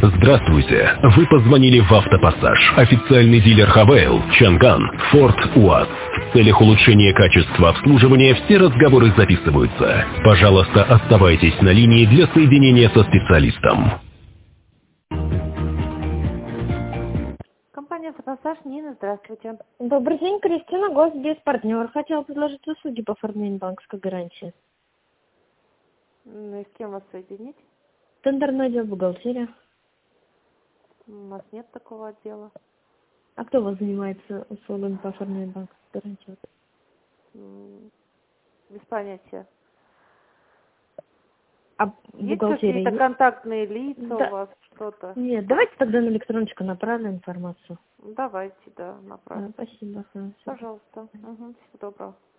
Здравствуйте. Вы позвонили в Автопассаж. Официальный дилер Хавейл, Чанган, Форд, УАЗ. В целях улучшения качества обслуживания все разговоры записываются. Пожалуйста, оставайтесь на линии для соединения со специалистом. Компания «Автопассаж», Нина, здравствуйте. Добрый день, Кристина, госбезпартнер. Хотела предложить услуги по оформлению банковской гарантии. Ну и с кем вас соединить? Тендерный отдел, бухгалтерия. У нас нет такого отдела. А кто у вас занимается услугами по оформлению банковской гарантии? Без понятия. А Есть бухгалтерия? какие-то контактные лица Да. у вас, что-то? Нет, давайте тогда на электроночку направим информацию. Давайте, да, направим. Да, спасибо. Хорошо. Пожалуйста. Угу, всего доброго.